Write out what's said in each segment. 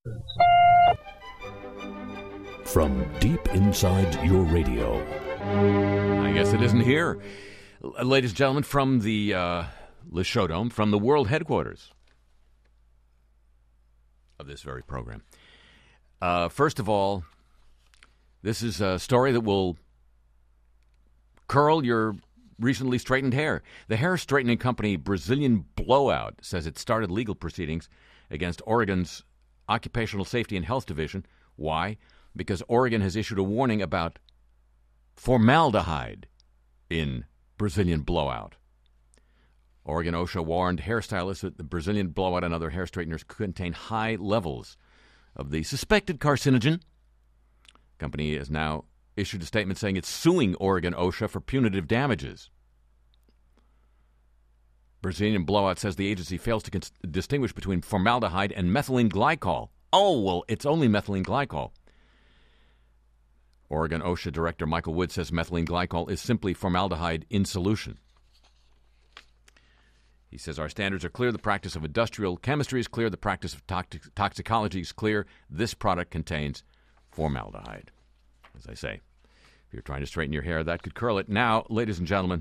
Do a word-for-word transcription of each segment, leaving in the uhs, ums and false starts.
From deep inside your radio. I guess it isn't here. L- ladies and gentlemen, from the uh, Le Showdome, from the world headquarters of this very program. Uh, first of all, this is a story that will curl your recently straightened hair. The hair straightening company Brazilian Blowout says it started legal proceedings against Oregon's Occupational Safety and Health Division. Why? Because Oregon has issued a warning about formaldehyde in Brazilian Blowout. Oregon OSHA warned hairstylists that the Brazilian Blowout and other hair straighteners contain high levels of the suspected carcinogen. The company has now issued a statement saying it's suing Oregon OSHA for punitive damages. Brazilian Blowout says the agency fails to cons- distinguish between formaldehyde and methylene glycol. Oh, well, it's only methylene glycol. Oregon OSHA Director Michael Wood says methylene glycol is simply formaldehyde in solution. He says our standards are clear. The practice of industrial chemistry is clear. The practice of toxic- toxicology is clear. This product contains formaldehyde. As I say, if you're trying to straighten your hair, that could curl it. Now, ladies and gentlemen,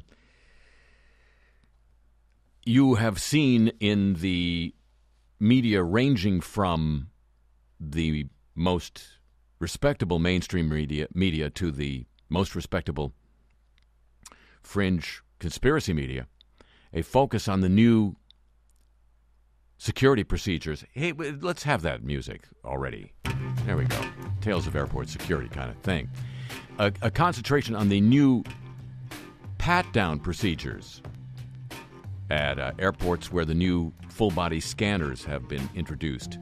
you have seen in the media ranging from the most respectable mainstream media, media to the most respectable fringe conspiracy media, a focus on the new security procedures. Hey, let's have that music already. There we go. Tales of airport security kind of thing. A, a concentration on the new pat-down procedures at uh, airports where the new full-body scanners have been introduced.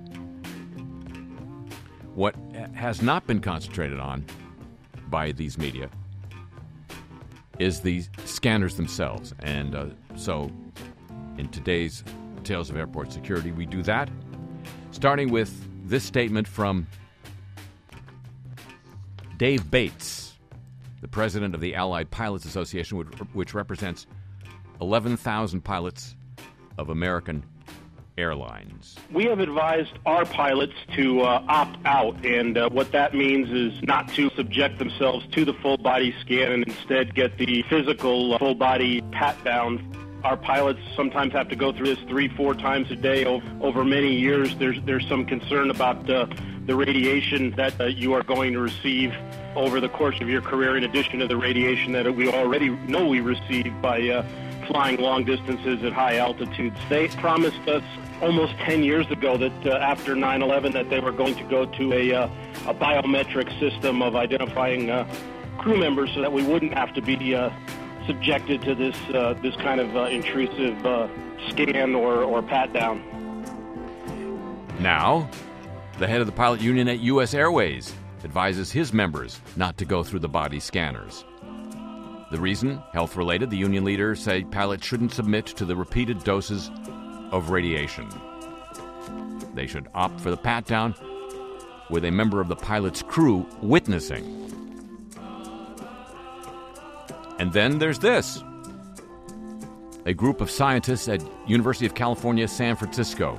What has not been concentrated on by these media is the scanners themselves. And uh, so in today's Tales of Airport Security, we do that, starting with this statement from Dave Bates, the president of the Allied Pilots Association, which, which represents eleven thousand pilots of American Airlines. We have advised our pilots to uh, opt out, and uh, what that means is not to subject themselves to the full-body scan and instead get the physical uh, full-body pat-down. Our pilots sometimes have to go through this three, four times a day over, over many years. There's there's some concern about uh, the radiation that uh, you are going to receive over the course of your career, in addition to the radiation that we already know we receive by uh, flying long distances at high altitudes. They promised us almost ten years ago that uh, after nine eleven that they were going to go to a, uh, a biometric system of identifying uh, crew members so that we wouldn't have to be uh, subjected to this uh, this kind of uh, intrusive uh, scan or, or pat-down. Now, the head of the pilot union at U S Airways advises his members not to go through the body scanners. The reason? Health-related. The union leaders say pilots shouldn't submit to the repeated doses of radiation. They should opt for the pat-down with a member of the pilot's crew witnessing. And then there's this. A group of scientists at University of California, San Francisco.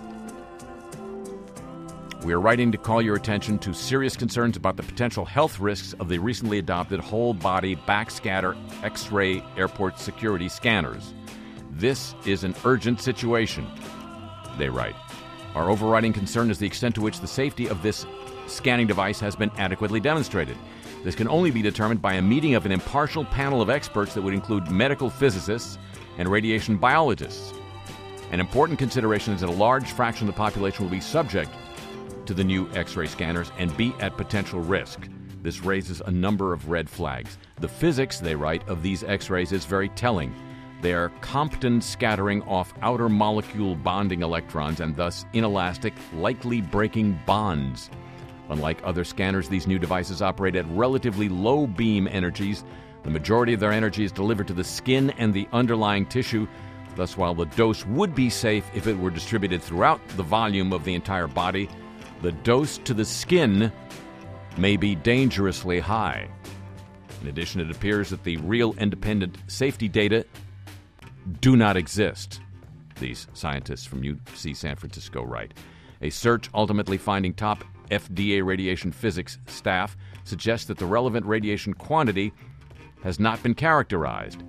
We are writing to call your attention to serious concerns about the potential health risks of the recently adopted whole-body backscatter X-ray airport security scanners. This is an urgent situation, they write. Our overriding concern is the extent to which the safety of this scanning device has been adequately demonstrated. This can only be determined by a meeting of an impartial panel of experts that would include medical physicists and radiation biologists. An important consideration is that a large fraction of the population will be subject to the new X-ray scanners and be at potential risk. This raises a number of red flags. The physics, they write, of these X-rays is very telling. They are Compton scattering off outer molecule bonding electrons and thus inelastic, likely breaking bonds. Unlike other scanners, these new devices operate at relatively low beam energies. The majority of their energy is delivered to the skin and the underlying tissue. Thus, while the dose would be safe if it were distributed throughout the volume of the entire body, the dose to the skin may be dangerously high. In addition, it appears that the real independent safety data do not exist, these scientists from U C San Francisco write. A search ultimately finding top F D A radiation physics staff suggests that the relevant radiation quantity has not been characterized.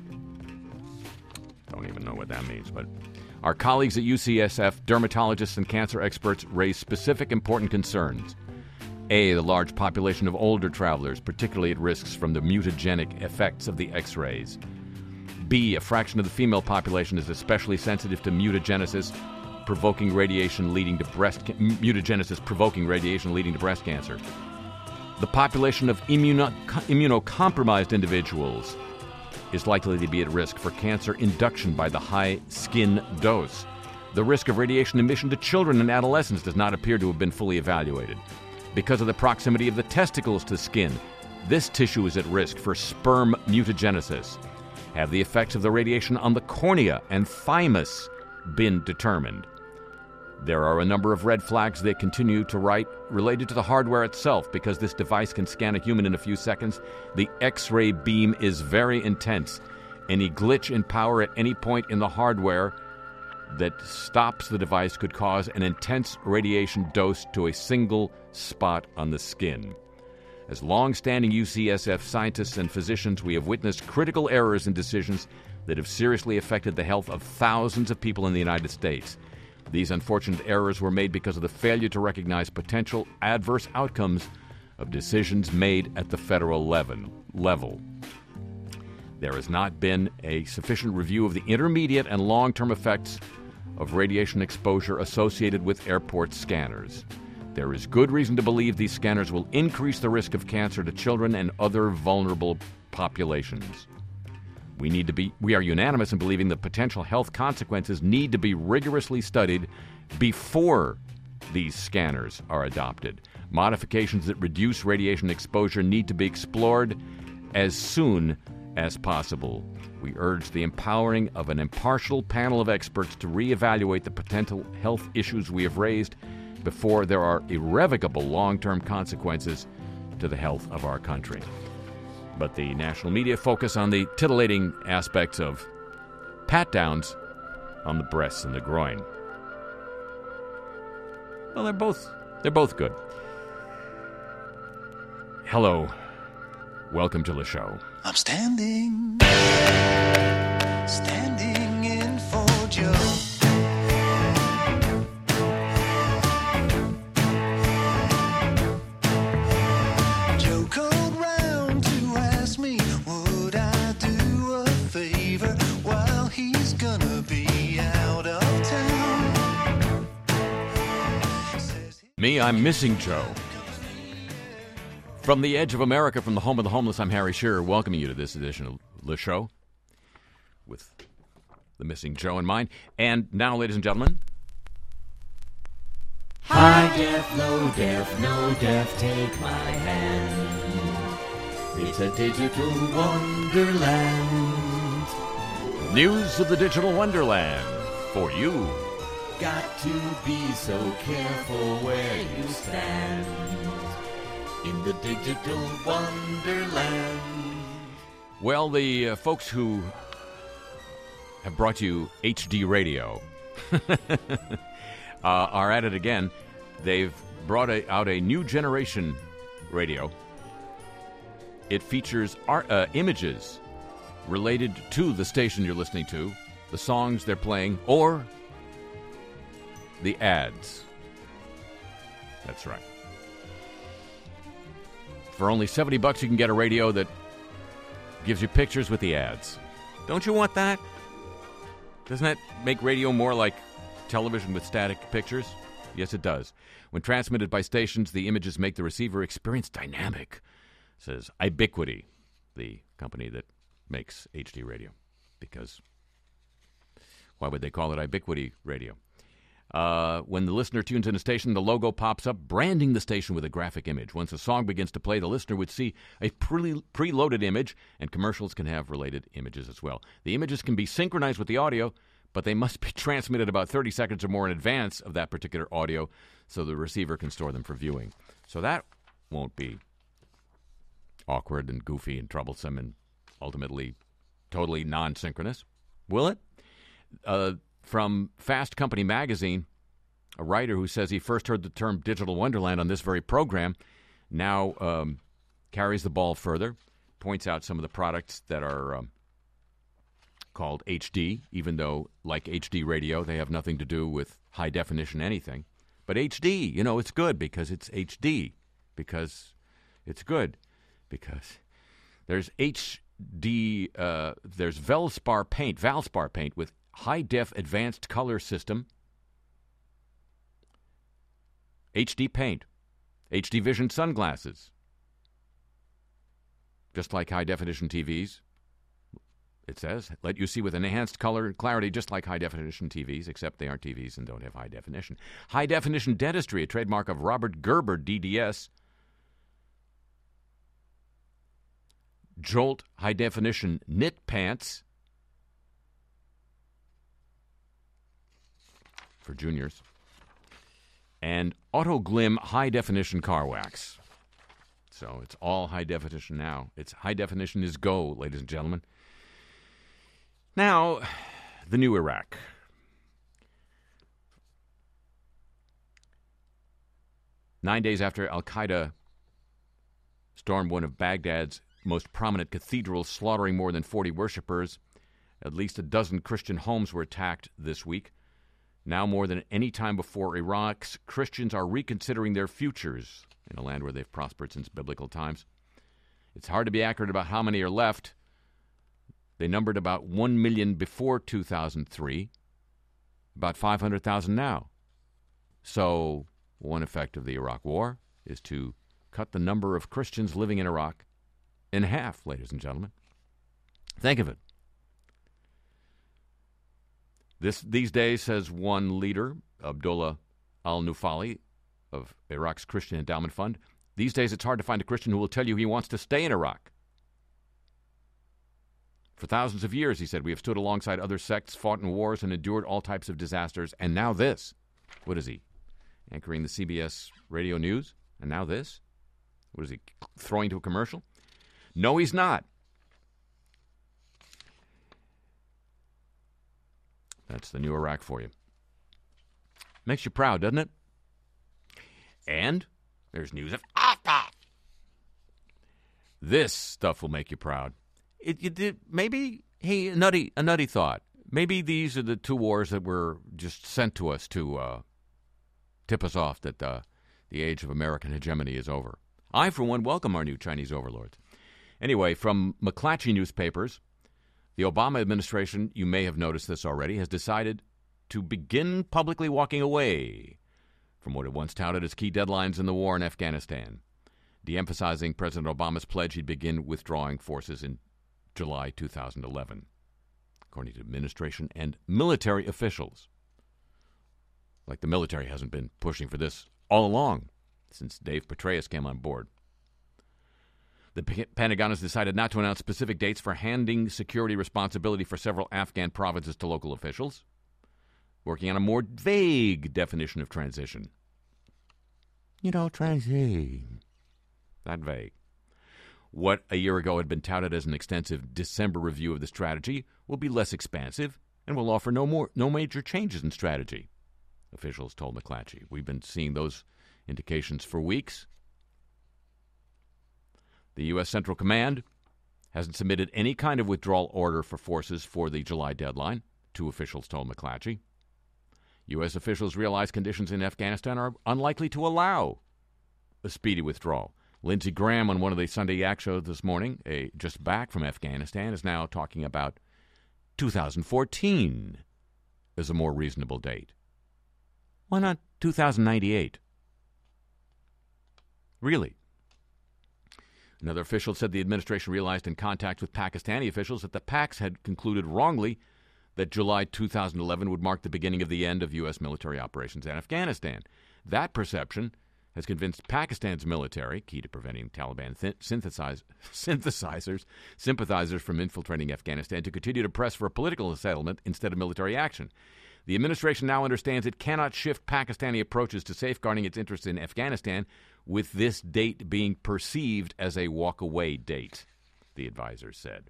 Don't even know what that means, but our colleagues at U C S F, dermatologists and cancer experts, raise specific important concerns. A, the large population of older travelers, particularly at risks from the mutagenic effects of the X-rays. B, a fraction of the female population is especially sensitive to mutagenesis, provoking radiation leading to breast ca- mutagenesis provoking radiation leading to breast cancer. The population of immuno- immunocompromised individuals is likely to be at risk for cancer induction by the high skin dose. The risk of radiation emission to children and adolescents does not appear to have been fully evaluated. Because of the proximity of the testicles to skin, this tissue is at risk for sperm mutagenesis. Have the effects of the radiation on the cornea and thymus been determined? There are a number of red flags they continue to write related to the hardware itself. Because this device can scan a human in a few seconds, the X-ray beam is very intense. Any glitch in power at any point in the hardware that stops the device could cause an intense radiation dose to a single spot on the skin. As long-standing U C S F scientists and physicians, we have witnessed critical errors in decisions that have seriously affected the health of thousands of people in the United States. These unfortunate errors were made because of the failure to recognize potential adverse outcomes of decisions made at the federal level. There has not been a sufficient review of the intermediate and long-term effects of radiation exposure associated with airport scanners. There is good reason to believe these scanners will increase the risk of cancer to children and other vulnerable populations. We need to be we are unanimous in believing that potential health consequences need to be rigorously studied before these scanners are adopted. Modifications that reduce radiation exposure need to be explored as soon as possible. We urge the empowering of an impartial panel of experts to reevaluate the potential health issues we have raised before there are irrevocable long-term consequences to the health of our country. But the national media focus on the titillating aspects of pat-downs on the breasts and the groin. Well, they're both they're both good. Hello. Welcome to the show. I'm standing, standing in for Joe. Joe called round to ask me, would I do a favor while he's gonna be out of town? Me, I'm missing Joe. From the edge of America, from the home of the homeless, I'm Harry Shearer, welcoming you to this edition of the show with the missing Joe in mind. And now, ladies and gentlemen, high def, low def, no def, take my hand. It's a digital wonderland. news of the digital wonderland for you. Got to be so careful where you stand in the digital wonderland. Well, the uh, folks who have brought you H D radio uh, are at it again. They've brought a, out a new generation radio. It features art, uh, images related to the station you're listening to, the songs they're playing, or the ads. That's right. For only seventy bucks, you can get a radio that gives you pictures with the ads. Don't you want that? Doesn't that make radio more like television with static pictures? Yes, it does. When transmitted by stations, the images make the receiver experience dynamic, says Ubiquity, the company that makes H D radio. Because why would they call it Ubiquity radio? Uh, when the listener tunes in a station, the logo pops up, branding the station with a graphic image. Once a song begins to play, the listener would see a pre- preloaded image, and commercials can have related images as well. The images can be synchronized with the audio, but they must be transmitted about thirty seconds or more in advance of that particular audio so the receiver can store them for viewing. So that won't be awkward and goofy and troublesome and ultimately totally non-synchronous, will it? Uh, from Fast Company magazine, a writer who says he first heard the term digital wonderland on this very program, now um, carries the ball further, points out some of the products that are um, called H D, even though, like H D radio, they have nothing to do with high definition anything. But H D, you know, it's good because it's H D, because it's good, because there's H D, uh, there's Valspar paint, Valspar paint with high-def advanced color system, H D paint, H D vision sunglasses, just like high-definition T Vs. It says, let you see with enhanced color and clarity just like high-definition T Vs, except they aren't T Vs and don't have high definition. High-definition dentistry, a trademark of Robert Gerber, D D S. Jolt high-definition knit pants for juniors. And Autoglim high-definition car wax. So it's all high-definition now. It's high-definition is go, ladies and gentlemen. Now, the new Iraq. Nine days after al-Qaeda stormed one of Baghdad's most prominent cathedrals, slaughtering more than forty worshippers, at least a dozen Christian homes were attacked this week. Now more than any time before, Iraq's Christians are reconsidering their futures in a land where they've prospered since biblical times. It's hard to be accurate about how many are left. They numbered about one million before two thousand three, about five hundred thousand now. So one effect of the Iraq War is to cut the number of Christians living in Iraq in half, ladies and gentlemen. Think of it. This, these days, says one leader, Abdullah al-Nufali of Iraq's Christian Endowment Fund, these days it's hard to find a Christian who will tell you he wants to stay in Iraq. For thousands of years, he said, we have stood alongside other sects, fought in wars, and endured all types of disasters. And now this. What is he? Anchoring the C B S radio news? And now this? What is he, throwing to a commercial? No, he's not. That's the new Iraq for you. Makes you proud, doesn't it? And there's news of Afghan. This stuff will make you proud. It, it, it maybe hey, a nutty, a nutty thought. Maybe these are the two wars that were just sent to us to uh, tip us off that uh, the age of American hegemony is over. I, for one, welcome our new Chinese overlords. Anyway, from McClatchy newspapers, the Obama administration, you may have noticed this already, has decided to begin publicly walking away from what it once touted as key deadlines in the war in Afghanistan, de-emphasizing President Obama's pledge he'd begin withdrawing forces in July two thousand eleven, according to administration and military officials. Like the military hasn't been pushing for this all along since Dave Petraeus came on board. The P- Pentagon has decided not to announce specific dates for handing security responsibility for several Afghan provinces to local officials, working on a more vague definition of transition. You know, transition. That vague. What a year ago had been touted as an extensive December review of the strategy will be less expansive and will offer no more, no major changes in strategy, officials told McClatchy. We've been seeing those indications for weeks. The U S. Central Command hasn't submitted any kind of withdrawal order for forces for the July deadline, two officials told McClatchy. U S officials realize conditions in Afghanistan are unlikely to allow a speedy withdrawal. Lindsey Graham on one of the Sunday Yak shows this morning, a, just back from Afghanistan, is now talking about two thousand fourteen as a more reasonable date. Why not two thousand ninety-eight? Really? Another official said the administration realized in contact with Pakistani officials that the Pacs had concluded wrongly that July two thousand eleven would mark the beginning of the end of U S military operations in Afghanistan. That perception has convinced Pakistan's military, key to preventing Taliban th- synthesize, synthesizers, sympathizers from infiltrating Afghanistan, to continue to press for a political settlement instead of military action. The administration now understands it cannot shift Pakistani approaches to safeguarding its interests in Afghanistan, with this date being perceived as a walk-away date, the advisor said.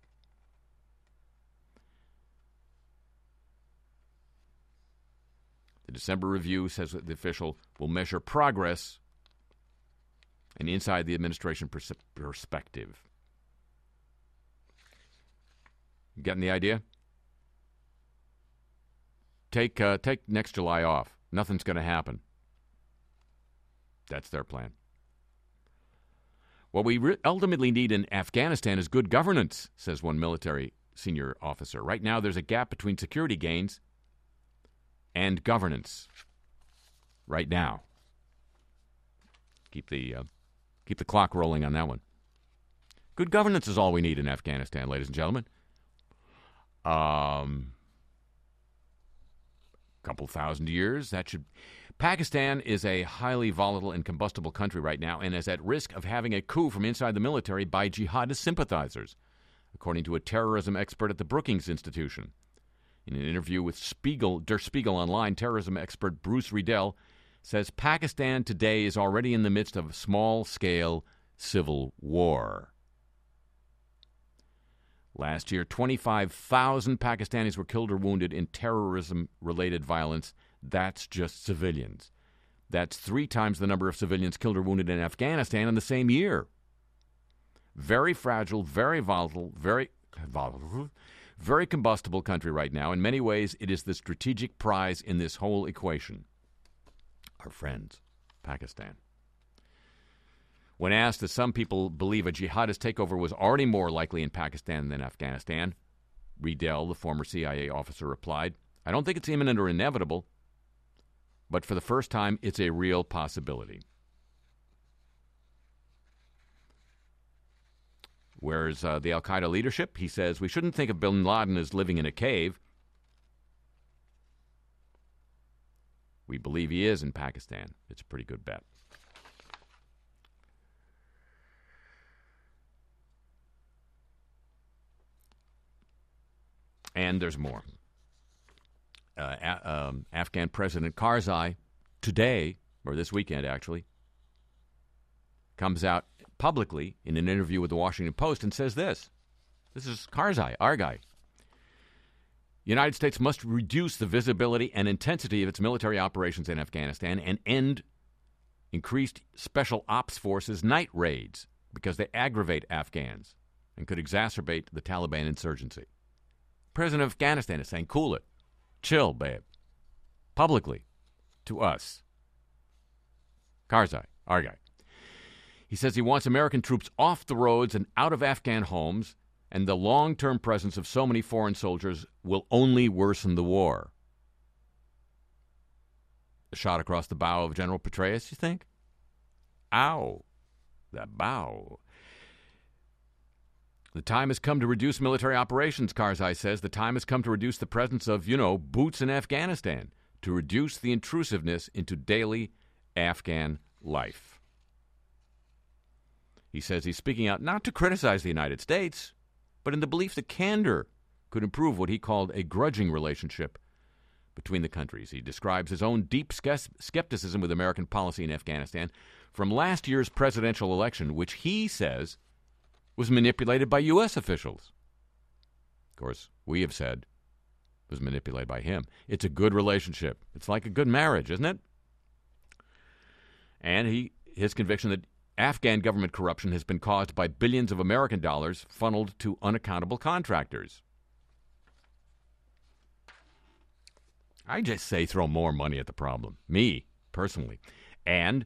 The December review says that the official will measure progress and inside the administration pers- perspective. Getting the idea? Take uh, take next July off. Nothing's going to happen. That's their plan. What we re- ultimately need in Afghanistan is good governance, says one military senior officer. Right now, there's a gap between security gains and governance. Right now. Keep the uh, keep the clock rolling on that one. Good governance is all we need in Afghanistan, ladies and gentlemen. Um, couple thousand years, that should... Pakistan is a highly volatile and combustible country right now and is at risk of having a coup from inside the military by jihadist sympathizers, according to a terrorism expert at the Brookings Institution. In an interview with Spiegel, Der Spiegel Online, terrorism expert Bruce Riedel says Pakistan today is already in the midst of a small-scale civil war. Last year, twenty-five thousand Pakistanis were killed or wounded in terrorism-related violence. That's just civilians. That's three times the number of civilians killed or wounded in Afghanistan in the same year. Very fragile, very volatile, very volatile, very combustible country right now. In many ways, it is the strategic prize in this whole equation. Our friends, Pakistan. When asked if some people believe a jihadist takeover was already more likely in Pakistan than Afghanistan, Riedel, the former C I A officer, replied, "I don't think it's imminent or inevitable, but for the first time, it's a real possibility." Where's uh, the al-Qaeda leadership? He says, we shouldn't think of bin Laden as living in a cave. We believe he is in Pakistan. It's a pretty good bet. And there's more. Uh, a- um, Afghan President Karzai today, or this weekend actually, comes out publicly in an interview with the Washington Post and says this. This is Karzai, our guy. The United States must reduce the visibility and intensity of its military operations in Afghanistan and end increased special ops forces night raids because they aggravate Afghans and could exacerbate the Taliban insurgency. President of Afghanistan is saying, cool it. Chill, babe. Publicly. To us. Karzai, our guy. He says he wants American troops off the roads and out of Afghan homes, and the long-term presence of so many foreign soldiers will only worsen the war. A shot across the bow of General Petraeus, you think? Ow. The bow. The time has come to reduce military operations, Karzai says. The time has come to reduce the presence of, you know, boots in Afghanistan, to reduce the intrusiveness into daily Afghan life. He says he's speaking out not to criticize the United States, but in the belief that candor could improve what he called a grudging relationship between the countries. He describes his own deep skepticism with American policy in Afghanistan from last year's presidential election, which he says was manipulated by U S officials. Of course, we have said it was manipulated by him. It's a good relationship. It's like a good marriage, isn't it? And he his conviction that Afghan government corruption has been caused by billions of American dollars funneled to unaccountable contractors. I just say throw more money at the problem. Me, personally. And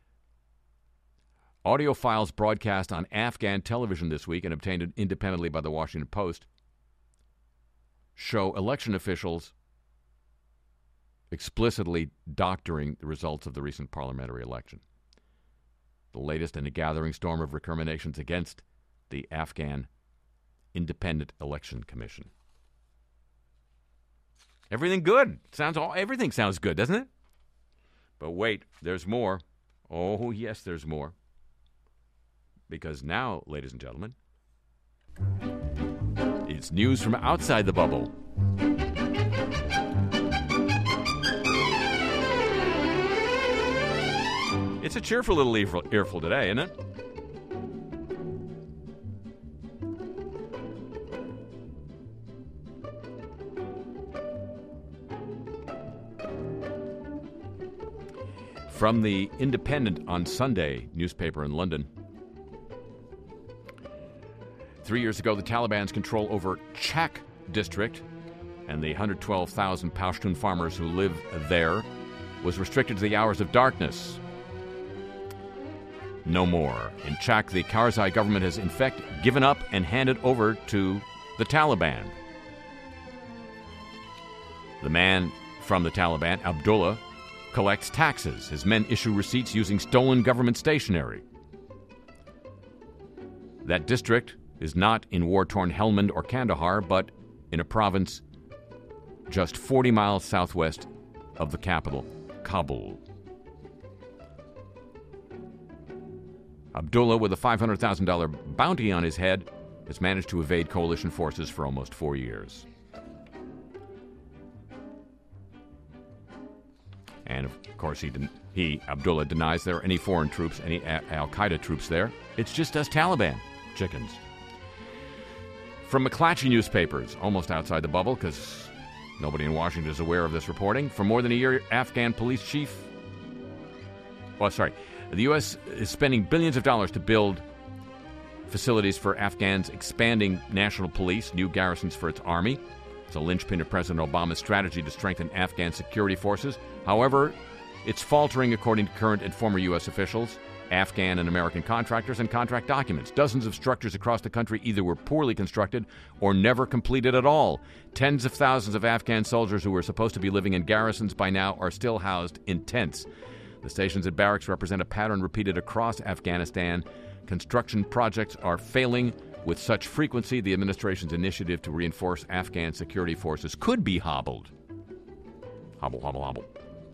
audio files broadcast on Afghan television this week and obtained independently by the Washington Post show election officials explicitly doctoring the results of the recent parliamentary election. The latest in a gathering storm of recriminations against the Afghan Independent Election Commission. Everything good. Sounds all everything sounds good, doesn't it? But wait, there's more. Oh, yes, there's more. Because now, ladies and gentlemen, it's news from outside the bubble. It's a cheerful little earful today, isn't it? From the Independent on Sunday newspaper in London. Three years ago, the Taliban's control over Chak district and the one hundred twelve thousand Pashtun farmers who live there was restricted to the hours of darkness. No more. In Chak, the Karzai government has in fact given up and handed over to the Taliban. The man from the Taliban, Abdullah, collects taxes. His men issue receipts using stolen government stationery. That district is not in war-torn Helmand or Kandahar, but in a province just forty miles southwest of the capital, Kabul. Abdullah, with a five hundred thousand dollars bounty on his head, has managed to evade coalition forces for almost four years. And, of course, he, den- he Abdullah, denies there are any foreign troops, any a- al-Qaeda troops there. It's just us Taliban chickens. From McClatchy newspapers, almost outside the bubble, because nobody in Washington is aware of this reporting. For more than a year, Afghan police chief... Oh, sorry. The U S is spending billions of dollars to build facilities for Afghans, expanding national police, new garrisons for its army. It's a linchpin of President Obama's strategy to strengthen Afghan security forces. However, it's faltering according to current and former U S officials, Afghan and American contractors, and contract documents. Dozens of structures across the country either were poorly constructed or never completed at all. Tens of thousands of Afghan soldiers who were supposed to be living in garrisons by now are still housed in tents. The stations and barracks represent a pattern repeated across Afghanistan. Construction projects are failing with such frequency, the administration's initiative to reinforce Afghan security forces could be hobbled. Hobble, hobble, hobble.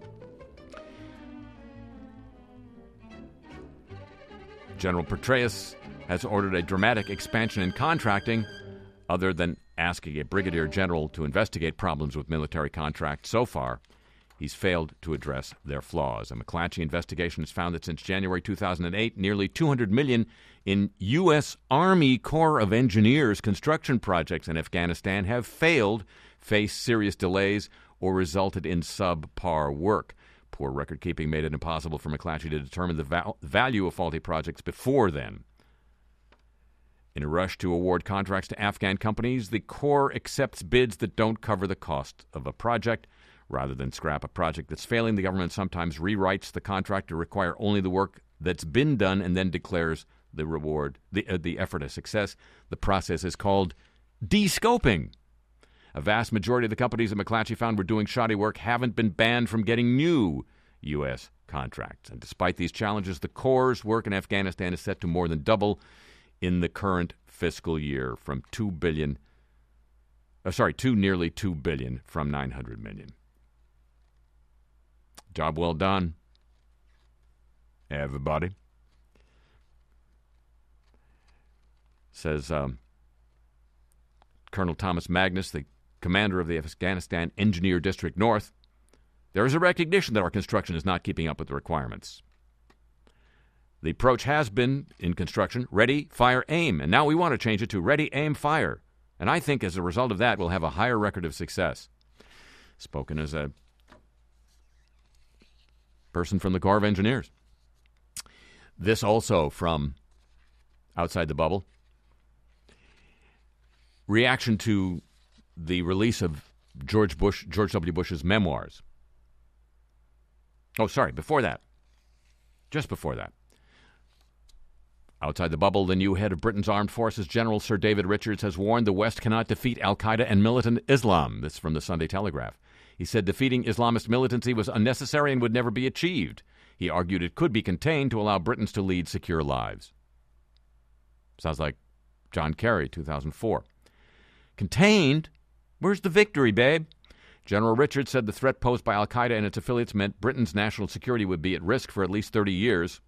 General Petraeus has ordered a dramatic expansion in contracting, other than asking a brigadier general to investigate problems with military contracts. So far, he's failed to address their flaws. A McClatchy investigation has found that since January two thousand eight, nearly two hundred million dollars in U S. Army Corps of Engineers construction projects in Afghanistan have failed, faced serious delays, or resulted in subpar work. Poor record-keeping made it impossible for McClatchy to determine the val- value of faulty projects before then. In a rush to award contracts to Afghan companies, the Corps accepts bids that don't cover the cost of a project. Rather than scrap a project that's failing, the government sometimes rewrites the contract to require only the work that's been done and then declares the reward, the, uh, the effort a success. The process is called de-scoping. A vast majority of the companies that McClatchy found were doing shoddy work haven't been banned from getting new U S contracts. And despite these challenges, the Corps' work in Afghanistan is set to more than double in the current fiscal year, from two billion dollars, uh, sorry, to nearly two billion dollars from nine hundred million dollars. Job well done, everybody. Says um, Colonel Thomas Magnus, the commander of the Afghanistan Engineer District North. There is a recognition that our construction is not keeping up with the requirements. The approach has been, in construction, ready, fire, aim. And now we want to change it to ready, aim, fire. And I think as a result of that, we'll have a higher record of success. Spoken as a person from the Corps of Engineers. This also from outside the bubble. Reaction to the release of George Bush, George W. Bush's memoirs. Oh, sorry, before that. Just before that. Outside the bubble, the new head of Britain's armed forces, General Sir David Richards, has warned the West cannot defeat al-Qaeda and militant Islam. This is from the Sunday Telegraph. He said defeating Islamist militancy was unnecessary and would never be achieved. He argued it could be contained to allow Britons to lead secure lives. Sounds like John Kerry, two thousand four. Contained? Where's the victory, babe? General Richards said the threat posed by al-Qaeda and its affiliates meant Britain's national security would be at risk for at least thirty years.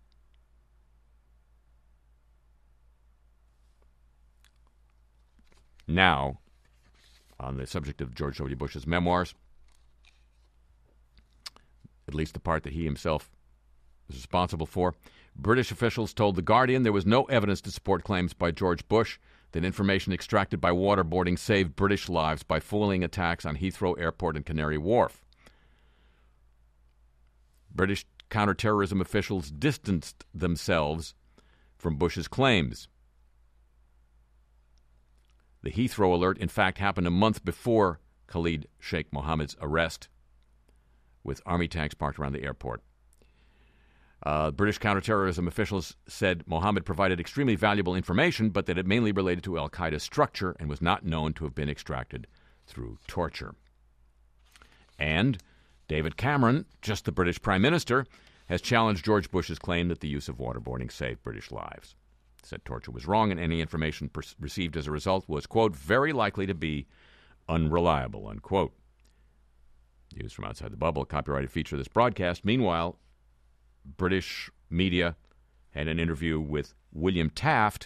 Now, on the subject of George W. Bush's memoirs, at least the part that he himself was responsible for, British officials told The Guardian there was no evidence to support claims by George Bush that information extracted by waterboarding saved British lives by foiling attacks on Heathrow Airport and Canary Wharf. British counterterrorism officials distanced themselves from Bush's claims. The Heathrow alert, in fact, happened a month before Khalid Sheikh Mohammed's arrest, with Army tanks parked around the airport. Uh, British counterterrorism officials said Mohammed provided extremely valuable information, but that it mainly related to al-Qaeda's structure and was not known to have been extracted through torture. And David Cameron, just the British Prime Minister, has challenged George Bush's claim that the use of waterboarding saved British lives. Said torture was wrong and any information per- received as a result was, quote, very likely to be unreliable, unquote. News from outside the bubble, copyrighted feature of this broadcast. Meanwhile, British media had an interview with William Taft,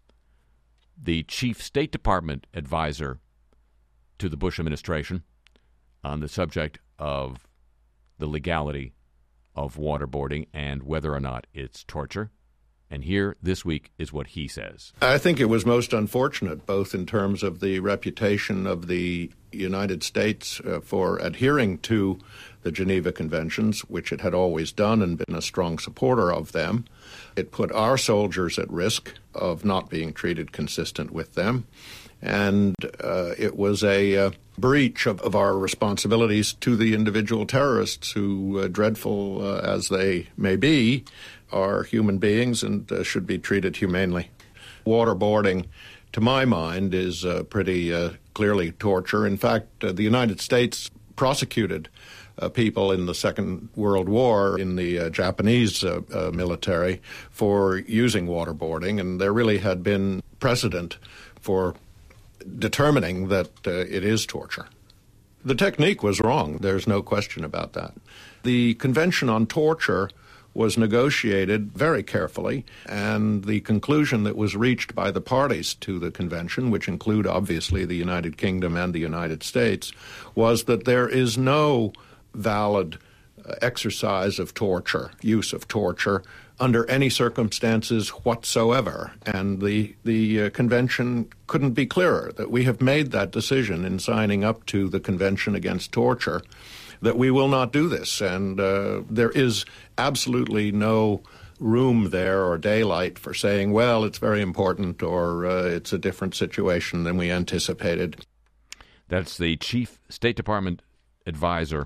the chief State Department advisor to the Bush administration, on the subject of the legality of waterboarding and whether or not it's torture. And here, this week, is what he says. I think it was most unfortunate, both in terms of the reputation of the United States uh, for adhering to the Geneva Conventions, which it had always done and been a strong supporter of them. It put our soldiers at risk of not being treated consistent with them. And uh, it was a uh, breach of, of our responsibilities to the individual terrorists who, uh, dreadful uh, as they may be, are human beings and uh, should be treated humanely. Waterboarding, to my mind, is uh, pretty uh, clearly torture. In fact, uh, the United States prosecuted uh, people in the Second World War in the uh, Japanese uh, uh, military for using waterboarding, and there really had been precedent for determining that uh, it is torture. The technique was wrong. There's no question about that. The Convention on Torture was negotiated very carefully, and the conclusion that was reached by the parties to the convention, which include obviously the United Kingdom and the United States, was that there is no valid uh, exercise of torture, use of torture, under any circumstances whatsoever. And the, the uh, convention couldn't be clearer that we have made that decision in signing up to the Convention Against Torture, that we will not do this. And uh, there is absolutely no room there or daylight for saying, well, it's very important or uh, it's a different situation than we anticipated. That's the chief State Department advisor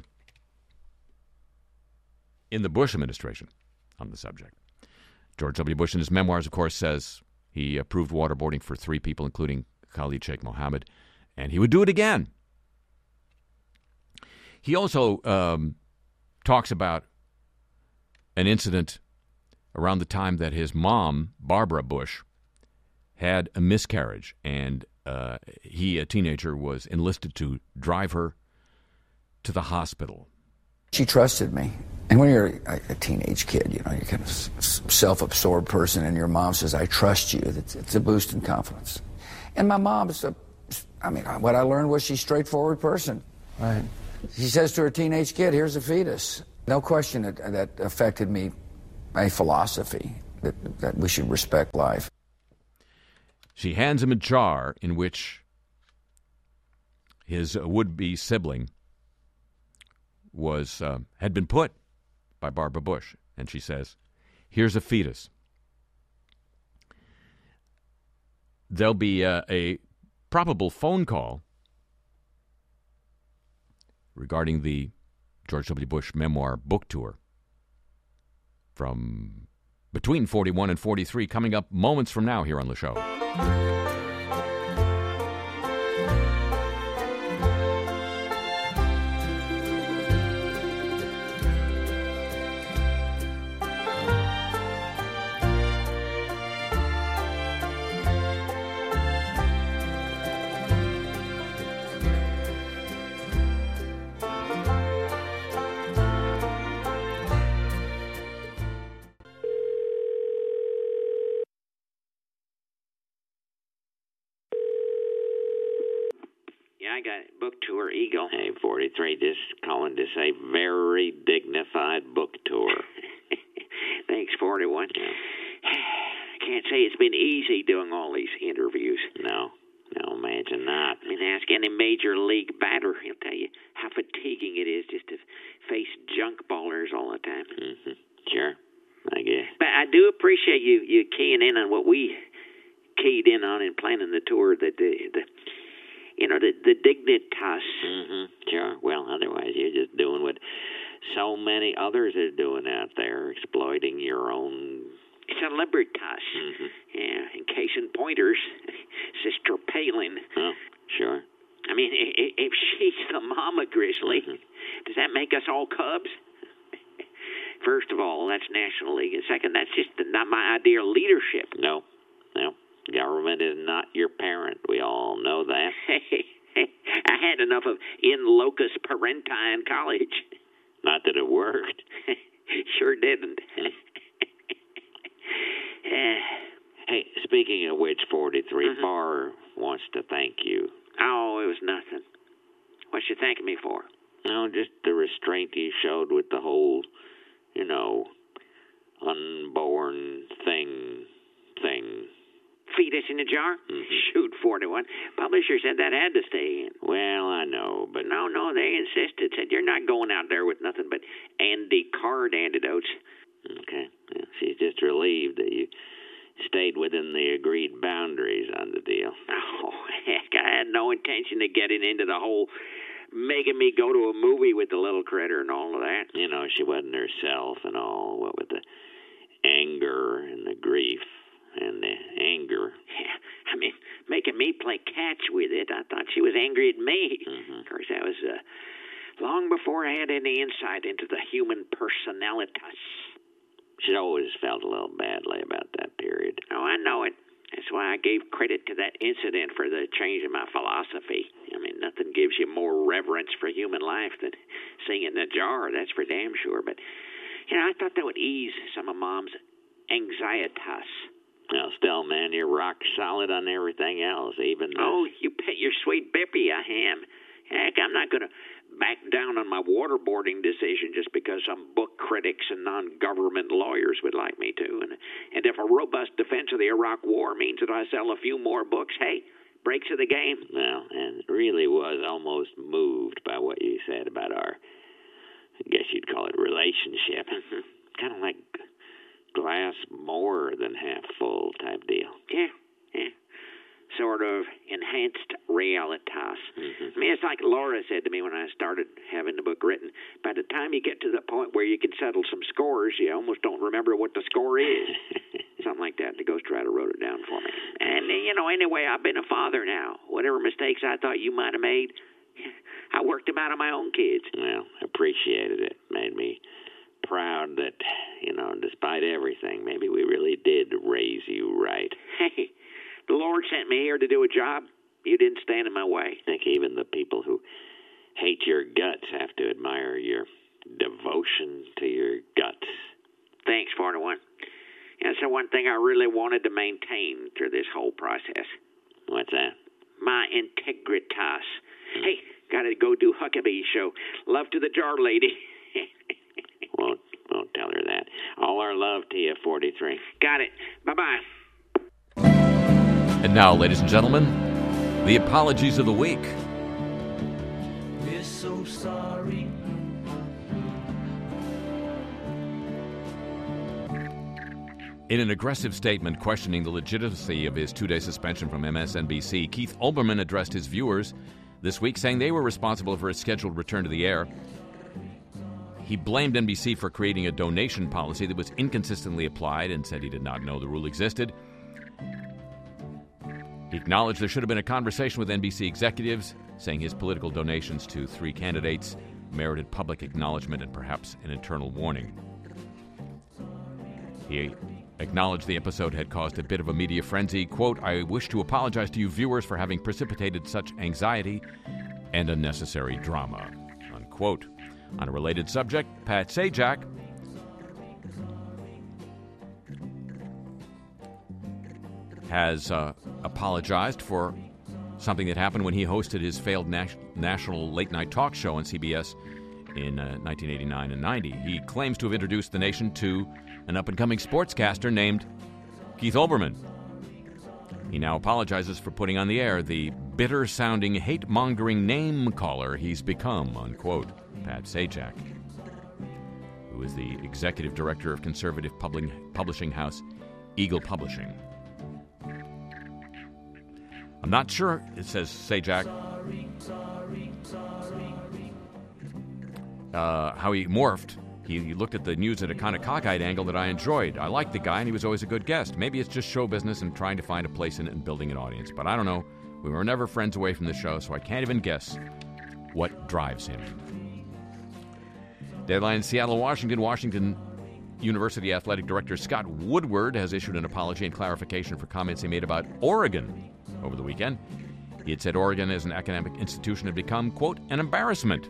in the Bush administration on the subject. George W. Bush, in his memoirs, of course, says he approved waterboarding for three people, including Khalid Sheikh Mohammed, and he would do it again. He also um, talks about an incident around the time that his mom, Barbara Bush, had a miscarriage, and uh, he, a teenager, was enlisted to drive her to the hospital. She trusted me. And when you're a, a teenage kid, you know, you're kind of a self-absorbed person, and your mom says, I trust you. It's, it's a boost in confidence. And my mom's, a, I mean, what I learned was she's a straightforward person. Right. She says to her teenage kid, here's a fetus. No question that, that affected me, my philosophy, that, that we should respect life. She hands him a jar in which his would-be sibling was uh, had been put by Barbara Bush, and she says, here's a fetus. There'll be uh, a probable phone call regarding the George W. Bush memoir book tour from between forty-one and forty-three, coming up moments from now here on the show. I got book tour Eagle. Hey, forty-three, just calling to say very dignified book tour. Thanks, forty-one. I can't say it's been easy doing all these interviews. No, no, imagine not. I mean, ask any major league batter. He'll tell you how fatiguing it is just to face junk ballers all the time. Mm-hmm. Sure, I guess. But I do appreciate you, you keying in on what we keyed in on in planning the tour, the, the, the you know, the, the dignitas. Mm-hmm. Sure. Well, otherwise you're just doing what so many others are doing out there, exploiting your own celebritas. Mm-hmm. Yeah, in case in pointers, Sister Palin. Oh, sure. I mean, if she's the mama grizzly, mm-hmm. does that make us all cubs? First of all, that's National League. And second, that's just not my idea of leadership. No, no. Government is not your parent. We all know that. I had enough of in locus parenti in college. Not that it worked. Sure didn't. Hey, speaking of which, forty-three, mm-hmm. Barr wants to thank you. Oh, it was nothing. What's she thanking me for? No, just the restraint you showed with the whole, you know, unborn thing, thing. Fetus in a jar? Mm-hmm. Shoot, forty-one. Publisher said that had to stay in. Well, I know, but no, no, they insisted. Said you're not going out there with nothing but Andy Card antidotes. Okay. Well, she's just relieved that you stayed within the agreed boundaries on the deal. Oh, heck, I had no intention of getting into the whole making me go to a movie with the little critter and all of that. You know, she wasn't herself and all, what with the anger and the grief. And the anger. Yeah, I mean, making me play catch with it. I thought she was angry at me. Mm-hmm. Of course, that was uh, long before I had any insight into the human personalitas. She'd always felt a little badly about that period. Oh, I know it. That's why I gave credit to that incident for the change in my philosophy. I mean, nothing gives you more reverence for human life than seeing it in a jar. That's for damn sure. But, you know, I thought that would ease some of Mom's anxietas. Well, still, man, you're rock solid on everything else, even the... Oh, you bet your sweet Bippy I am. Heck, I'm not going to back down on my waterboarding decision just because some book critics and non-government lawyers would like me to. And, and if a robust defense of the Iraq War means that I sell a few more books, hey, breaks of the game. Well, and really was almost moved by what you said about our, I guess you'd call it relationship. Kind of like... glass more than half full type deal. Yeah, yeah. Sort of enhanced realitas. Mm-hmm. I mean, it's like Laura said to me when I started having the book written. By the time you get to the point where you can settle some scores, you almost don't remember what the score is. Something like that. The ghostwriter wrote it down for me. And, you know, anyway, I've been a father now. Whatever mistakes I thought you might have made, I worked them out on my own kids. Well, appreciated it. Made me proud that, you know, despite everything, maybe we really did raise you right. Hey, the Lord sent me here to do a job. You didn't stand in my way. I think even the people who hate your guts have to admire your devotion to your guts. Thanks, forty-one. That's the one thing I really wanted to maintain through this whole process. What's that? My integritas. Hmm. Hey, gotta go do Huckabee's show. Love to the jar lady. Won't, won't tell her that. All our love to you, forty-three. Got it. Bye-bye. And now, ladies and gentlemen, the apologies of the week. We're so sorry. In an aggressive statement questioning the legitimacy of his two-day suspension from M S N B C, Keith Olbermann addressed his viewers this week, saying they were responsible for his scheduled return to the air. He blamed N B C for creating a donation policy that was inconsistently applied and said he did not know the rule existed. He acknowledged there should have been a conversation with N B C executives, saying his political donations to three candidates merited public acknowledgement and perhaps an internal warning. He acknowledged the episode had caused a bit of a media frenzy. Quote, "I wish to apologize to you viewers for having precipitated such anxiety and unnecessary drama." Unquote. On a related subject, Pat Sajak has uh, apologized for something that happened when he hosted his failed nas- national late-night talk show on C B S in uh, nineteen eighty-nine and ninety. He claims to have introduced the nation to an up-and-coming sportscaster named Keith Olbermann. He now apologizes for putting on the air the bitter-sounding, hate-mongering name caller he's become, unquote. Pat Sajak. who is the executive director of conservative public, publishing house Eagle Publishing. I'm not sure, it says Sajak, uh, how he morphed. He, he looked at the news at a kind of cockeyed angle that I enjoyed. I liked the guy, and he was always a good guest. Maybe it's just show business and trying to find a place in it and building an audience. But I don't know. We were never friends away from the show, so I can't even guess what drives him. Deadline in Seattle, Washington. Washington University Athletic Director Scott Woodward has issued an apology and clarification for comments he made about Oregon over the weekend. He had said Oregon as an academic institution had become, quote, an embarrassment.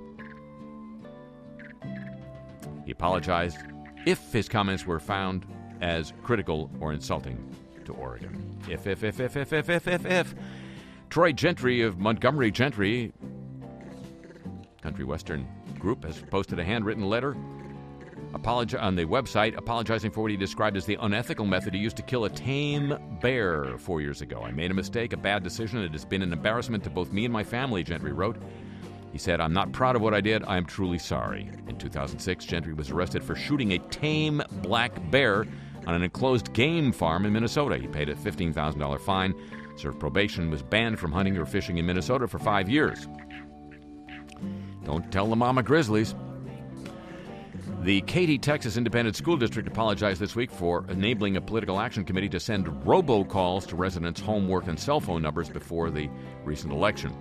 He apologized if his comments were found as critical or insulting to Oregon. If, if, if, if, if, if, if, if, if. Troy Gentry of Montgomery Gentry, Country Western Group, has posted a handwritten letter apologi- on the website apologizing for what he described as the unethical method he used to kill a tame bear four years ago. I made a mistake, a bad decision. It has been an embarrassment to both me and my family, Gentry wrote. He said, I'm not proud of what I did. I am truly sorry. In two thousand six, Gentry was arrested for shooting a tame black bear on an enclosed game farm in Minnesota. He paid a fifteen thousand dollars fine, served probation, was banned from hunting or fishing in Minnesota for five years. Don't tell the Mama Grizzlies. The Katy, Texas Independent School District apologized this week for enabling a political action committee to send robocalls to residents' homework and cell phone numbers before the recent election.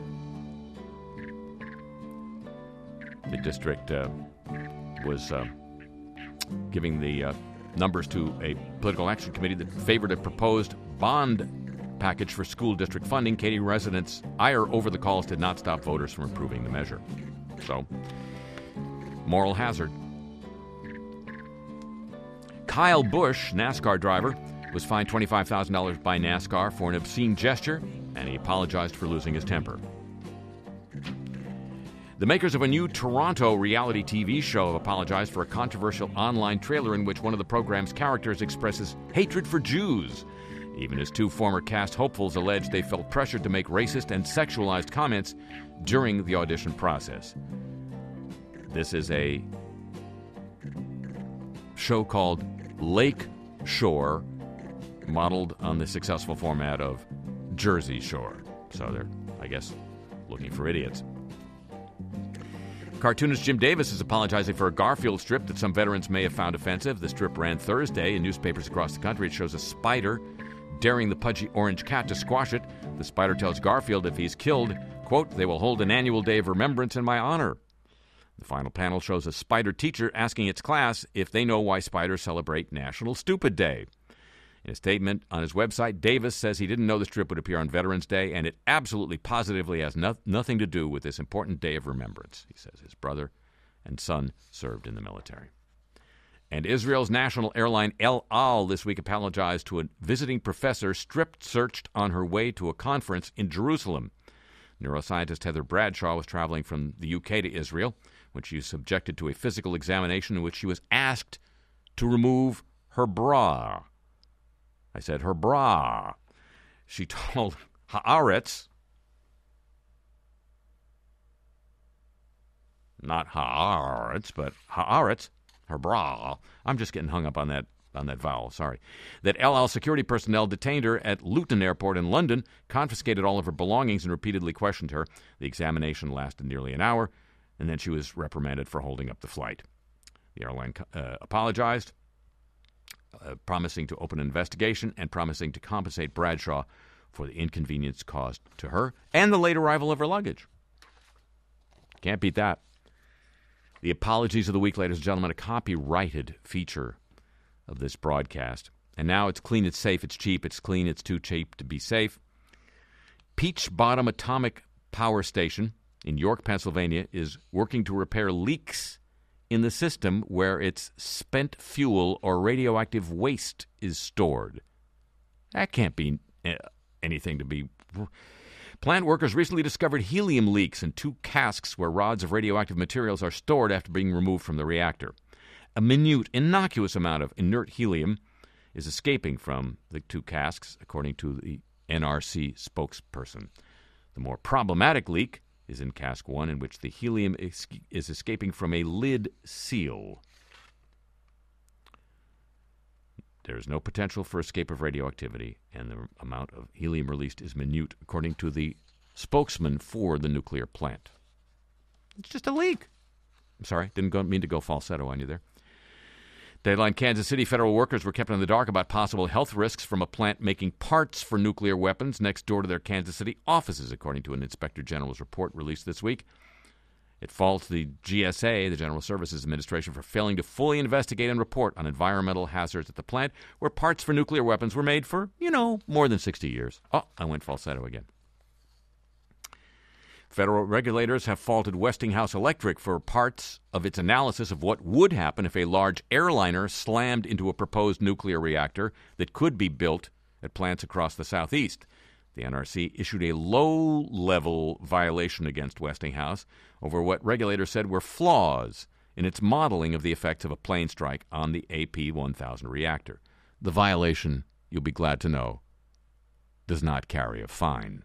The district uh, was uh, giving the uh, numbers to a political action committee that favored a proposed bond package for school district funding. Katy residents' ire over the calls did not stop voters from approving the measure. So, moral hazard. Kyle Busch, NASCAR driver, was fined twenty-five thousand dollars by NASCAR for an obscene gesture, and he apologized for losing his temper. The makers of a new Toronto reality T V show have apologized for a controversial online trailer in which one of the program's characters expresses hatred for Jews. Even as two former cast hopefuls alleged they felt pressured to make racist and sexualized comments during the audition process. This is a show called Lake Shore, modeled on the successful format of Jersey Shore. So they're, I guess, looking for idiots. Cartoonist Jim Davis is apologizing for a Garfield strip that some veterans may have found offensive. The strip ran Thursday in newspapers across the country. It shows a spider daring the pudgy orange cat to squash it. The spider tells Garfield if he's killed, quote, they will hold an annual day of remembrance in my honor. The final panel shows a spider teacher asking its class if they know why spiders celebrate National Stupid Day. In a statement on his website, Davis says he didn't know the strip would appear on Veterans Day, and it absolutely positively has no- nothing to do with this important day of remembrance. He says his brother and son served in the military. And Israel's national airline El Al this week apologized to a visiting professor strip-searched on her way to a conference in Jerusalem. Neuroscientist Heather Bradshaw was traveling from the U K to Israel when she was subjected to a physical examination in which she was asked to remove her bra. I said, her bra. She told Haaretz, not Haaretz, but Haaretz, her bra. I'm just getting hung up on that on that vowel, sorry. That El Al security personnel detained her at Luton Airport in London, confiscated all of her belongings, and repeatedly questioned her. The examination lasted nearly an hour, and then she was reprimanded for holding up the flight. The airline uh, apologized, Uh, promising to open an investigation and promising to compensate Bradshaw for the inconvenience caused to her and the late arrival of her luggage. Can't beat that. The apologies of the week, ladies and gentlemen, a copyrighted feature of this broadcast. And now it's clean, it's safe, it's cheap, it's clean, it's too cheap to be safe. Peach Bottom Atomic Power Station in York, Pennsylvania, is working to repair leaks in the system where its spent fuel or radioactive waste is stored. That can't be uh, anything to be... Plant workers recently discovered helium leaks in two casks where rods of radioactive materials are stored after being removed from the reactor. A minute, innocuous amount of inert helium is escaping from the two casks, according to the N R C spokesperson. The more problematic leak is in cask one, in which the helium is escaping from a lid seal. There's no potential for escape of radioactivity, and the amount of helium released is minute, according to the spokesman for the nuclear plant. It's just a leak. I'm sorry, didn't go, mean to go falsetto on you there. Deadline: Kansas City federal workers were kept in the dark about possible health risks from a plant making parts for nuclear weapons next door to their Kansas City offices, according to an inspector general's report released this week. It faults the G S A, the General Services Administration, for failing to fully investigate and report on environmental hazards at the plant where parts for nuclear weapons were made for, you know, more than sixty years. Oh, I went falsetto again. Federal regulators have faulted Westinghouse Electric for parts of its analysis of what would happen if a large airliner slammed into a proposed nuclear reactor that could be built at plants across the southeast. The N R C issued a low-level violation against Westinghouse over what regulators said were flaws in its modeling of the effects of a plane strike on the A P one thousand reactor. The violation, you'll be glad to know, does not carry a fine.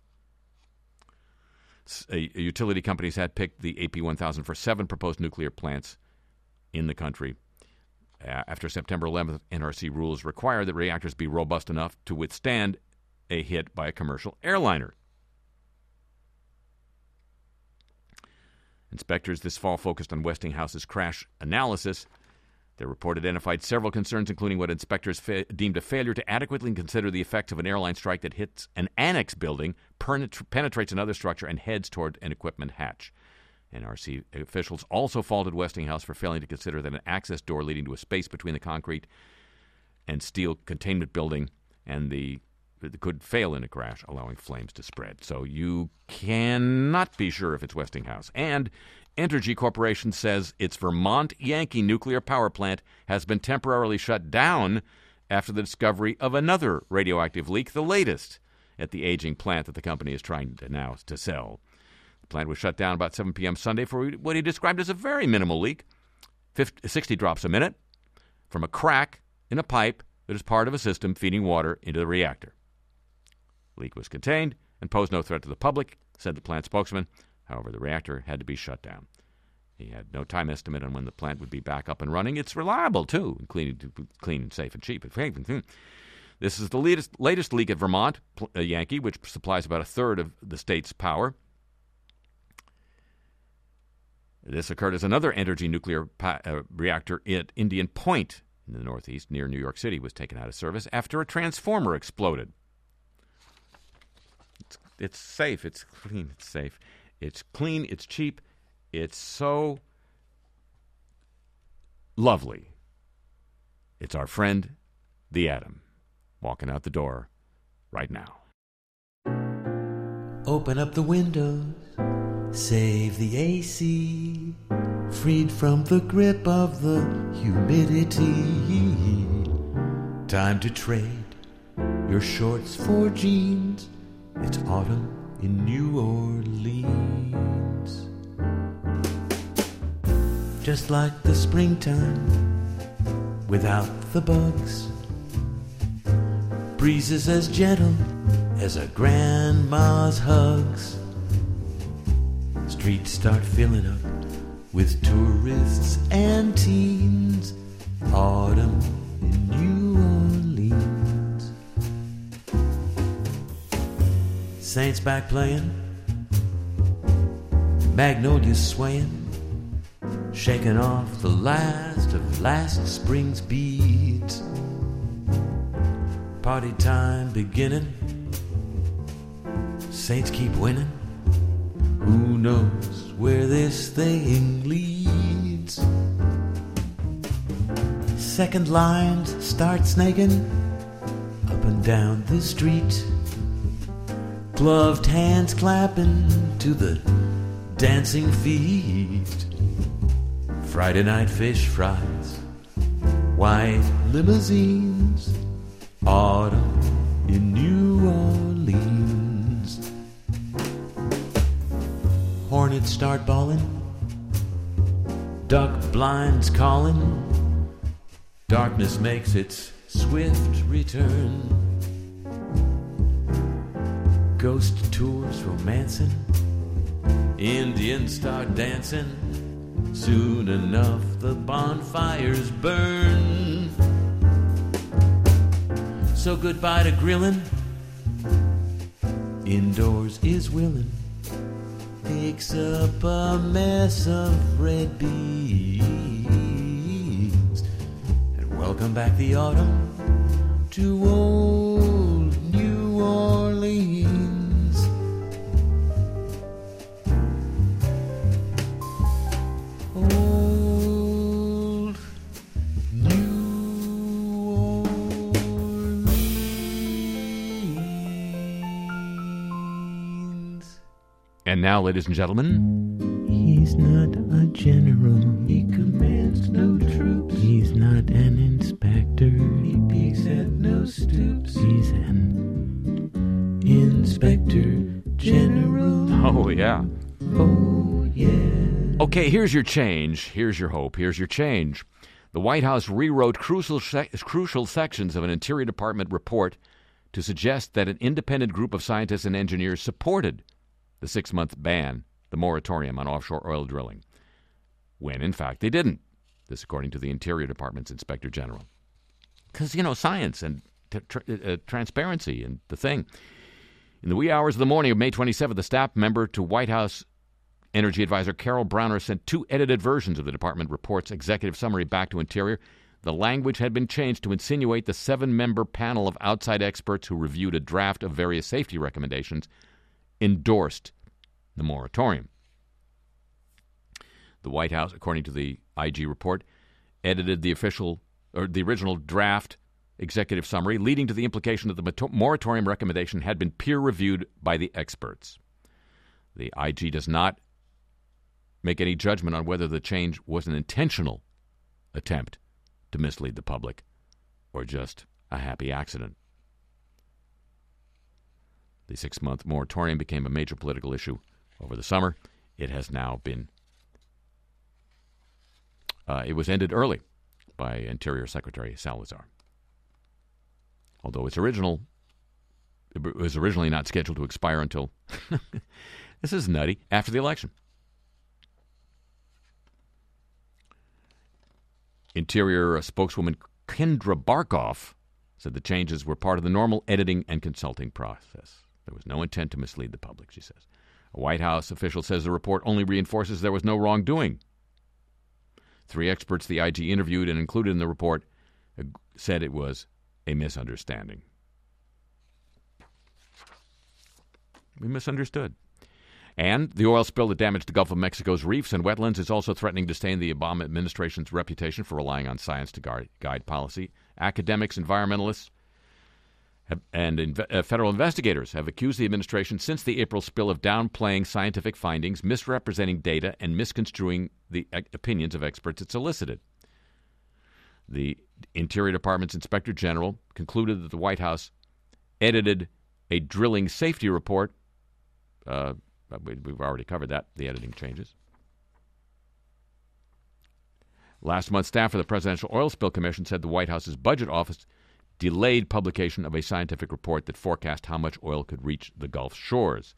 A, a utility companies had picked the A P one thousand for seven proposed nuclear plants in the country. Uh, after September eleventh, N R C rules require that reactors be robust enough to withstand a hit by a commercial airliner. Inspectors this fall focused on Westinghouse's crash analysis. Their report identified several concerns, including what inspectors fa- deemed a failure to adequately consider the effects of an airline strike that hits an annex building, penet- penetrates another structure, and heads toward an equipment hatch. N R C officials also faulted Westinghouse for failing to consider that an access door leading to a space between the concrete and steel containment building and the it could fail in a crash, allowing flames to spread. So you cannot be sure if it's Westinghouse. And Entergy Corporation says its Vermont Yankee nuclear power plant has been temporarily shut down after the discovery of another radioactive leak, the latest at the aging plant that the company is trying to now to sell. The plant was shut down about seven p.m. Sunday for what he described as a very minimal leak, fifty, sixty drops a minute, from a crack in a pipe that is part of a system feeding water into the reactor. The leak was contained and posed no threat to the public, said the plant spokesman. However, the reactor had to be shut down. He had no time estimate on when the plant would be back up and running. It's reliable, too, and clean, clean and safe and cheap. This is the latest, latest leak at Vermont Yankee, which supplies about a third of the state's power. This occurred as another Entergy nuclear pa- uh, reactor at Indian Point in the northeast near New York City was taken out of service after a transformer exploded. It's, it's safe. It's clean. It's safe. It's clean. It's cheap. It's so lovely. It's our friend, the atom, walking out the door right now. Open up the windows, save the A C, freed from the grip of the humidity. Time to trade your shorts for jeans. It's autumn in New Orleans. Just like the springtime, without the bugs. Breezes as gentle as a grandma's hugs. Streets start filling up with tourists and teens. Autumn in New Orleans. Saints back playing, magnolias swaying, shaking off the last of last spring's beads. Party time beginning, Saints keep winning. Who knows where this thing leads? Second lines start snaking up and down the street. Gloved hands clapping to the dancing feet. Friday night fish fries, white limousines. Autumn in New Orleans. Hornets start bawling, duck blinds calling. Darkness makes its swift return. Ghost tours romancing, Indians start dancing. Soon enough the bonfires burn. So goodbye to grilling. Indoors is willing. Picks up a mess of red beans. And welcome back the autumn to old New Orleans. Old New Orleans. And now, ladies and gentlemen, He's not a general. He commands no troops. He's not an inspector. He peeks at no stoops. He's an inspector general. oh yeah. Oh, yeah. Okay, here's your change. Here's your hope. Here's your change. The White House rewrote crucial, sec- crucial sections of an Interior Department report to suggest that an independent group of scientists and engineers supported the six-month ban, the moratorium on offshore oil drilling, when, in fact, they didn't. This according to the Interior Department's Inspector General. Because, you know, science and t- tr- uh, transparency and the thing. In the wee hours of the morning of May twenty-seventh, the staff member to White House Energy Advisor Carol Browner sent two edited versions of the department report's executive summary back to Interior. The language had been changed to insinuate the seven-member panel of outside experts who reviewed a draft of various safety recommendations endorsed the moratorium. The White House, according to the I G report, edited the official or the original draft executive summary, leading to the implication that the moratorium recommendation had been peer-reviewed by the experts. The I G does not make any judgment on whether the change was an intentional attempt to mislead the public or just a happy accident. The six-month moratorium became a major political issue over the summer. It has now been, uh, it was ended early by Interior Secretary Salazar. Although its original, it was originally not scheduled to expire until, this is nutty, after the election. Interior spokeswoman Kendra Barkoff said the changes were part of the normal editing and consulting process. There was no intent to mislead the public, she says. A White House official says the report only reinforces there was no wrongdoing. Three experts the I G interviewed and included in the report said it was a misunderstanding. We misunderstood. And the oil spill that damaged the Gulf of Mexico's reefs and wetlands is also threatening to stain the Obama administration's reputation for relying on science to guide, guide policy. Academics, environmentalists, have, and inve- uh, federal investigators have accused the administration since the April spill of downplaying scientific findings, misrepresenting data, and misconstruing the uh, opinions of experts it solicited. The Interior Department's Inspector General concluded that the White House edited a drilling safety report. Uh, we've already covered that, the editing changes. Last month, staff of the Presidential Oil Spill Commission said the White House's Budget Office delayed publication of a scientific report that forecast how much oil could reach the Gulf shores.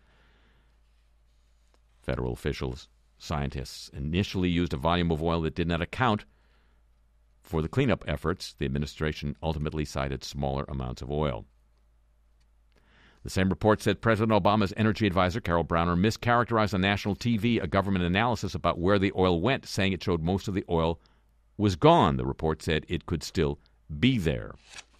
Federal officials, scientists, initially used a volume of oil that did not account for the cleanup efforts. The administration ultimately cited smaller amounts of oil. The same report said President Obama's energy advisor, Carol Browner, mischaracterized on national T V a government analysis about where the oil went, saying it showed most of the oil was gone. The report said it could still be there.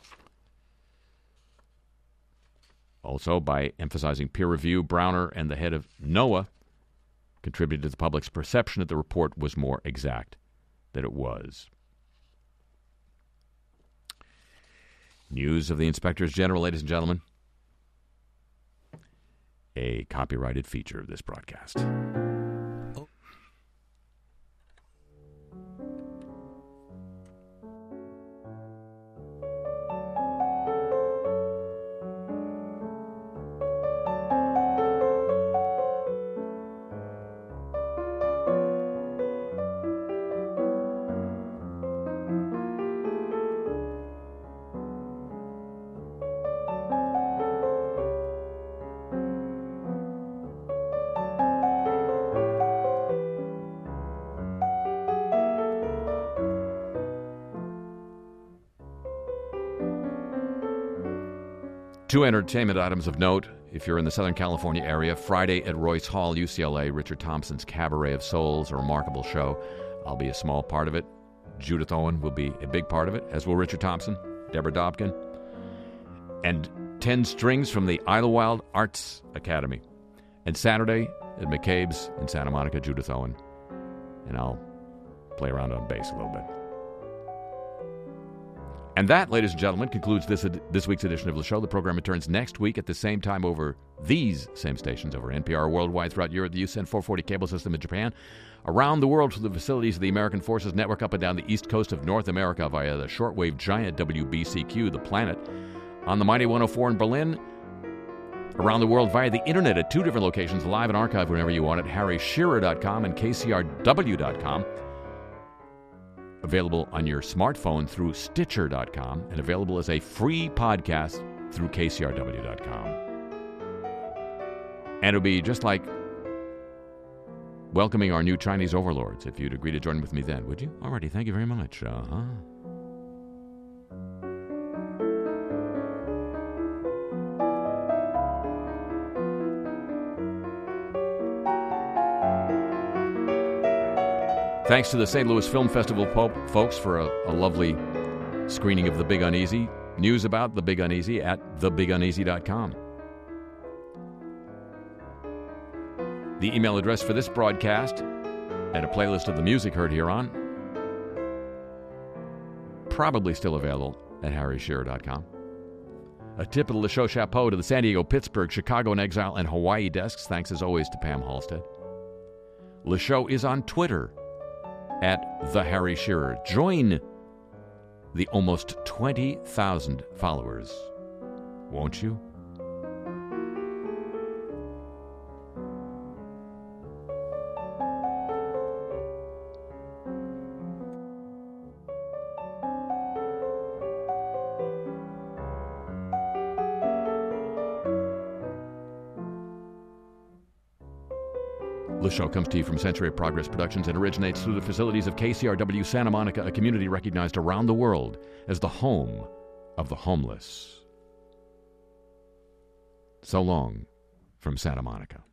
Also, by emphasizing peer review, Browner and the head of NOAA contributed to the public's perception that the report was more exact than it was. News of the Inspectors General, ladies and gentlemen. A copyrighted feature of this broadcast. Two entertainment items of note. If you're in the Southern California area, Friday at Royce Hall, U C L A, Richard Thompson's Cabaret of Souls, a remarkable show. I'll be a small part of it. Judith Owen will be a big part of it, as will Richard Thompson, Deborah Dobkin, and ten strings from the Idlewild Arts Academy. And Saturday at McCabe's in Santa Monica, Judith Owen. And I'll play around on bass a little bit. And that, ladies and gentlemen, concludes this ed- this week's edition of the show. The program returns next week at the same time over these same stations, over N P R worldwide throughout Europe, the U S N four forty cable system in Japan, around the world through the facilities of the American Forces Network up and down the east coast of North America via the shortwave giant W B C Q, The Planet, on the Mighty one oh four in Berlin, around the world via the internet at two different locations, live and archived whenever you want it, harry shearer dot com and k c r w dot com. Available on your smartphone through stitcher dot com and available as a free podcast through k c r w dot com. And it'll be just like welcoming our new Chinese overlords, if you'd agree to join with me then, would you? Alrighty, thank you very much. Uh-huh. Thanks to the Saint Louis Film Festival po- folks for a, a lovely screening of The Big Uneasy. News about The Big Uneasy at the big uneasy dot com. The email address for this broadcast and a playlist of the music heard here on, probably still available at harry shearer dot com. A tip of the show chapeau to the San Diego, Pittsburgh, Chicago in Exile, and Hawaii desks. Thanks as always to Pam Halstead. Le Show is on Twitter at The Harry Shearer. Join the almost twenty thousand followers, won't you? The show comes to you from Century of Progress Productions and originates through the facilities of K C R W Santa Monica, a community recognized around the world as the home of the homeless. So long from Santa Monica.